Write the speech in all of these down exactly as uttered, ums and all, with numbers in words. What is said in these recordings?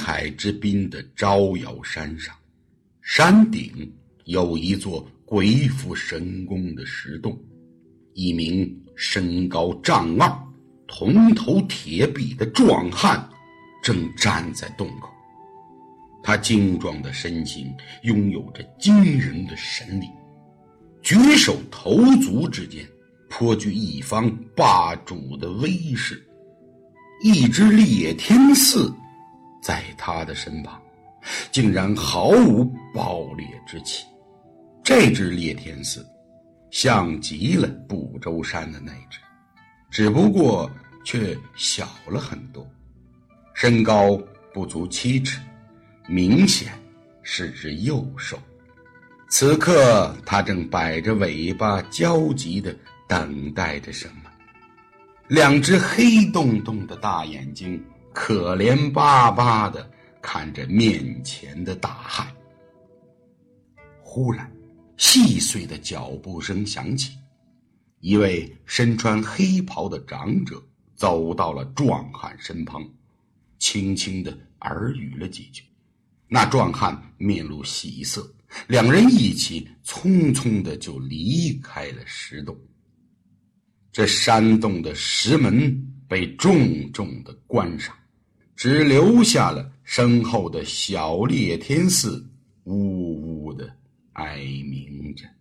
海之滨的招摇山上，山顶有一座鬼斧神工的石洞，一名身高丈二、铜头铁臂的壮汉正站在洞口。他精壮的身形拥有着惊人的神力，举手投足之间颇具一方霸主的威势。一只猎天鸟在他的身旁，竟然毫无暴烈之气。这只猎天鸟像极了不周山的那只，只不过却小了很多，身高不足七尺，明显是只幼兽。此刻它正摆着尾巴焦急地等待着什么。两只黑洞洞的大眼睛可怜巴巴地看着面前的大汉。忽然细碎的脚步声响起，一位身穿黑袍的长者走到了壮汉身旁，轻轻地耳语了几句。那壮汉面露喜色，两人一起匆匆地就离开了石洞。这山洞的石门被重重地关上，只留下了身后的小猎天鸟呜呜地哀鸣着。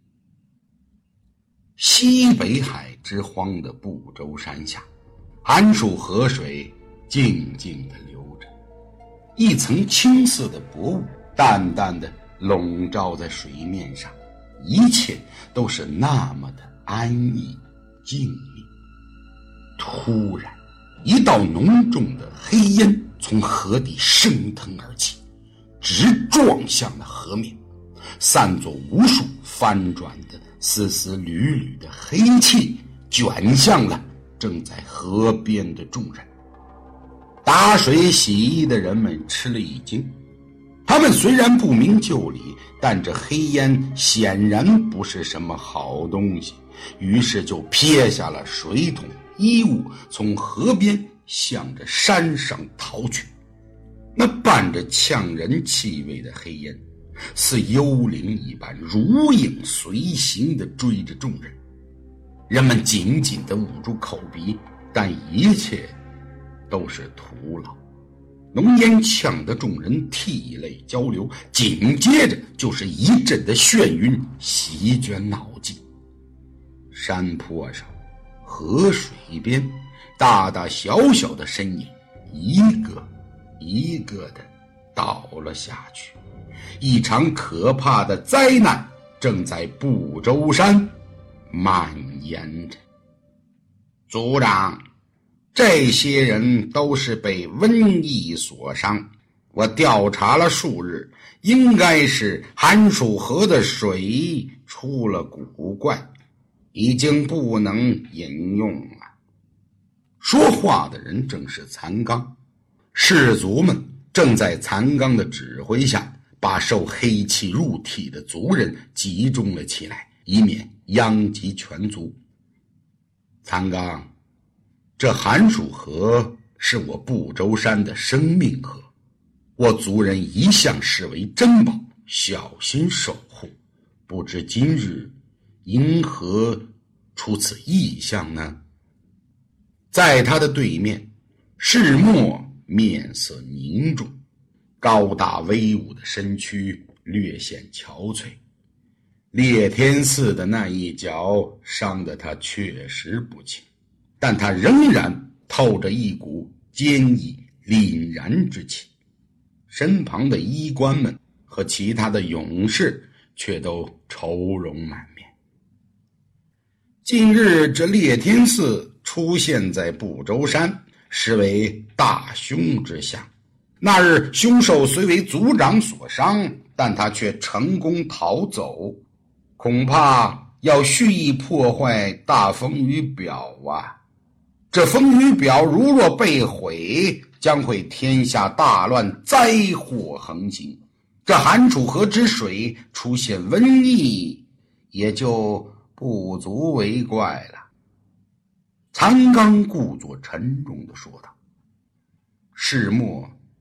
西北海之荒的不周山下，寒暑河水静静地流着，一层青色的薄雾淡淡地笼罩在水面上，一切都是那么的安逸静谧。突然，一道浓重的黑烟从河底升腾而起，直撞向了河面，散作无数翻转的丝丝缕缕的黑气，卷向了正在河边的众人。打水洗衣的人们吃了一惊，他们虽然不明就里，但这黑烟显然不是什么好东西，于是就撇下了水桶衣物，从河边向着山上逃去。那伴着呛人气味的黑烟似幽灵一般如影随形地追着众人，人们紧紧地捂住口鼻，但一切都是徒劳。浓烟呛得众人涕泪交流，紧接着就是一阵的眩晕席卷脑际。山坡上，河水边，大大小小的身影一个一个的倒了下去。一场可怕的灾难正在不周山蔓延着。族长，这些人都是被瘟疫所伤，我调查了数日，应该是寒暑河的水出了古怪，已经不能饮用了。说话的人正是残刚，士卒们正在残刚的指挥下，把受黑气入体的族人集中了起来，以免殃及全族。残刚，这寒暑河是我不周山的生命河，我族人一向视为珍宝，小心守护，不知今日因何出此异象呢？在他的对面，世墨面色凝重，高大威武的身躯略显憔悴。猎天鸟的那一脚伤得他确实不轻，但他仍然透着一股坚毅凛然之气。身旁的医官们和其他的勇士却都愁容满面。近日这猎天鸟出现在不周山，实为大凶之象。那日凶兽虽为族长所伤，但他却成功逃走，恐怕要蓄意破坏大风雨表啊！这风雨表如若被毁，将会天下大乱，灾祸横行。这寒楚河之水出现瘟疫，也就不足为怪了。残刚故作沉重地说道。世墨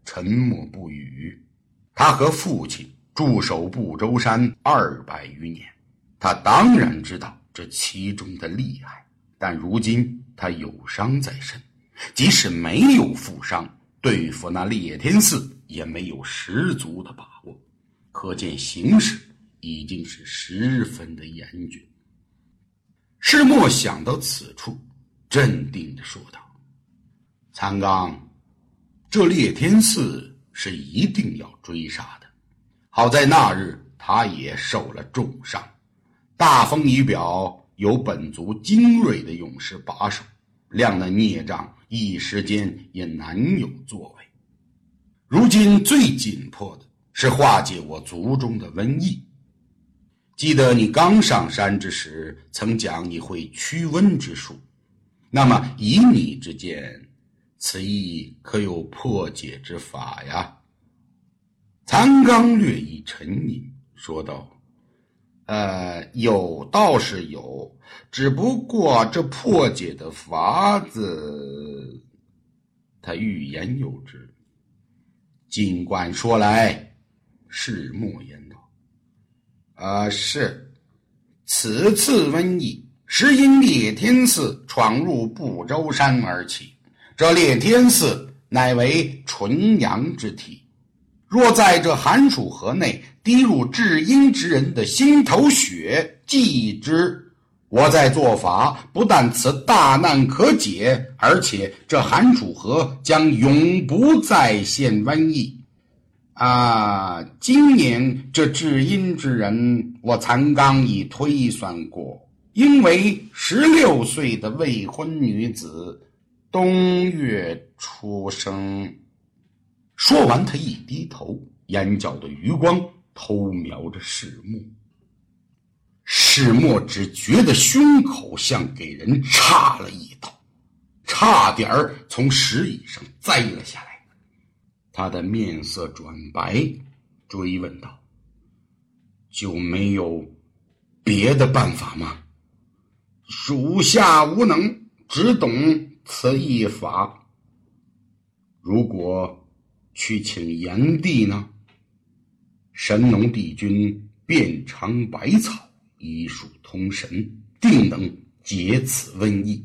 沉默不语。他和父亲驻守不周山二百余年，他当然知道这其中的厉害，但如今他有伤在身，即使没有负伤，对付那烈天寺也没有十足的把握，可见形势已经是十分的严峻。世默想到此处，镇定地说道：残刚，这烈天寺是一定要追杀的，好在那日他也受了重伤，大风仪表有本族精锐的勇士把守，亮那孽障一时间也难有作为。如今最紧迫的是化解我族中的瘟疫。记得你刚上山之时曾讲你会驱瘟之术，那么以你之见，此意可有破解之法呀？残刚略一沉吟，说道：呃，有倒是有，只不过这破解的法子……他欲言又止。尽管说来。世默言道：呃，是，此次瘟疫实因烈天寺闯入不周山而起，这烈天寺乃为纯阳之体，若在这寒暑河内滴入至阴之人的心头血，祭之，我在做法，不但此大难可解，而且这寒暑河将永不再现瘟疫。啊，今年这至阴之人，我残刚已推算过，因为十六岁的未婚女子，冬月出生。说完，他一低头，眼角的余光偷瞄着世默。世默只觉得胸口像给人插了一刀，差点儿从石椅上栽了下来。他的面色转白，追问道：就没有别的办法吗？属下无能，只懂此一法。如果去请炎帝呢？神农帝君遍尝百草，医术通神，定能解此瘟疫。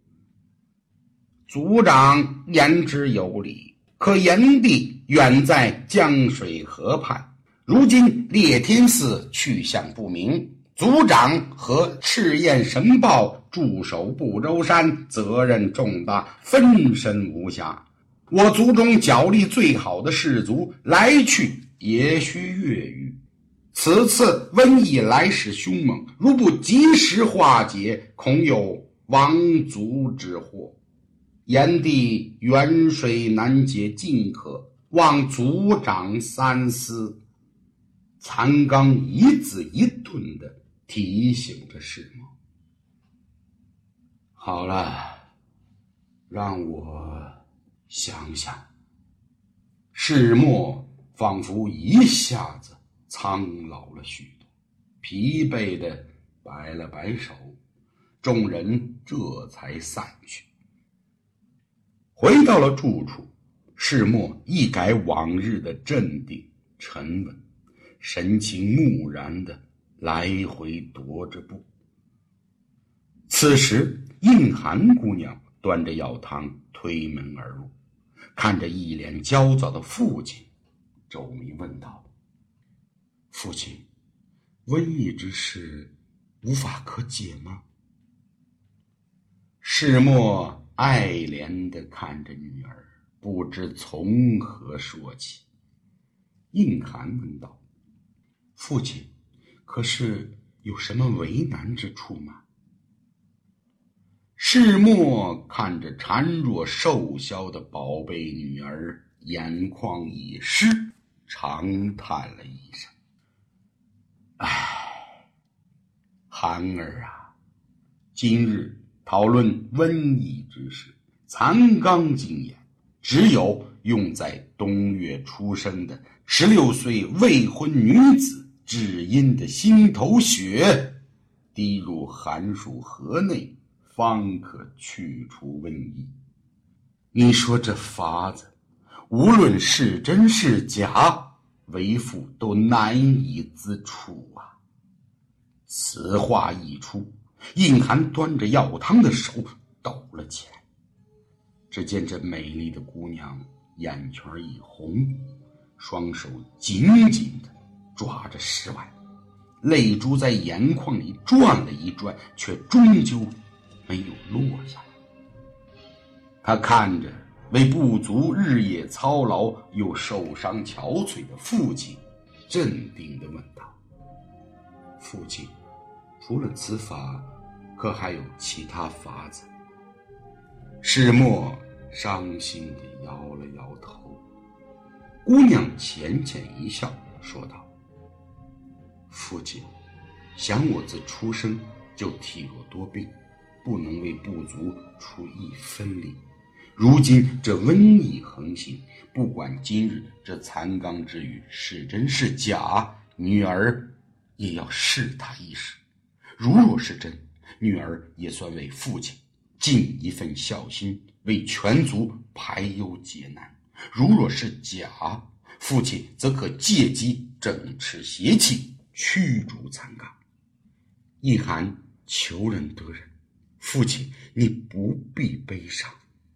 族长言之有理，可炎帝远在江水河畔，如今烈天寺去向不明，族长和赤焰神豹驻守不周山，责任重大，分身无暇。我族中脚力最好的士卒来去也需月余，此次瘟疫来势凶猛，如不及时化解，恐有亡族之祸。炎帝远水难解近渴，望族长三思。残刚一字一顿地提醒着世默。好了，让我想想。世默仿佛一下子苍老了许多，疲惫地摆了摆手，众人这才散去。回到了住处，世默一改往日的镇定沉稳，神情木然地来回踱着步。此时应寒姑娘端着药汤推门而入，看着一脸焦躁的父亲，皱眉问道：父亲，瘟疫之事无法可解吗？世默爱怜地看着女儿，不知从何说起。应寒问道：父亲，可是有什么为难之处吗？世默看着孱弱瘦小的宝贝女儿，眼眶一湿，长叹了一声：唉，寒儿啊，今日讨论瘟疫之事，残刚经验，只有用在冬月出生的十六岁未婚女子至阴的心头血，滴入寒暑河内，方可去除瘟疫。你说这法子， 无论是真是假，为父都难以自处啊。此话一出，印涵端着药汤的手抖了起来。只见这美丽的姑娘眼圈一红，双手紧紧地抓着石碗，泪珠在眼眶里转了一转，却终究没有落下来。他看着为部族日夜操劳又受伤憔悴的父亲，镇定地问道：父亲，除了此法，可还有其他法子？世墨伤心地摇了摇头。姑娘浅浅一笑，说道：父亲，想我自出生就体弱多病，不能为部族出一分力。如今这瘟疫横行，不管今日这残罡之语是真是假，女儿也要试他一试。如若是真，女儿也算为父亲尽一份孝心，为全族排忧解难；如若是假，父亲则可借机整治邪气，驱逐残罡。一涵求人得人，父亲你不必悲伤。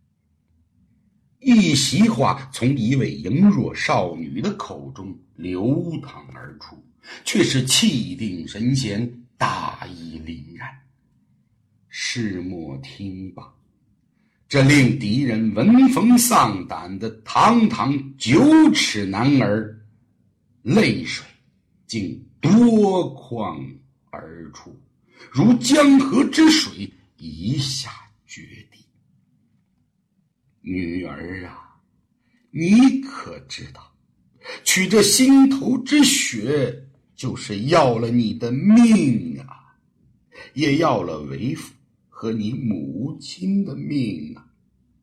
一席话从一位羸弱少女的口中流淌而出，却是气定神闲，大义凛然。世墨听罢，这令敌人闻风丧胆的堂堂九尺男儿，泪水竟夺眶而出，如江河之水，一下决堤。女儿啊，你可知道，取这心头之血，就是要了你的命啊，也要了为父和你母亲的命啊！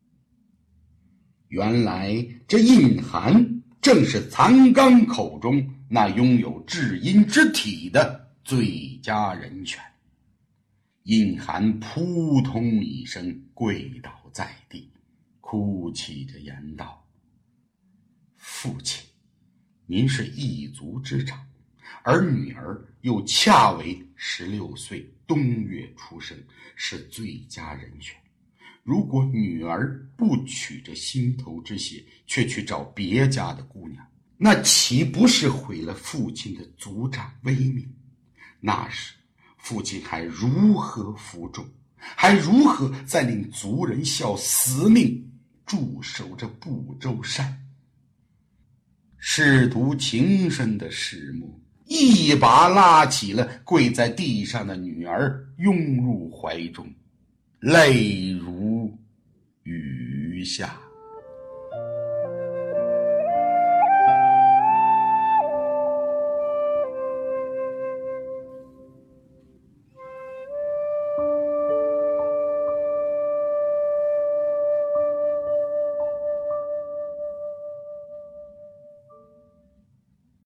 原来这印涵正是残罡口中那拥有至阴之体的最佳人选。印涵扑通一声跪倒在地，哭泣着言道：父亲，您是一族之长，而女儿又恰为十六岁冬月出生，是最佳人选。如果女儿不取这心头之血，却去找别家的姑娘，那岂不是毁了父亲的族长威名？那时父亲还如何服众，还如何再令族人效死命驻守着不周山？舐犊情深的世墨一把拉起了跪在地上的女儿，拥入怀中，泪如雨下。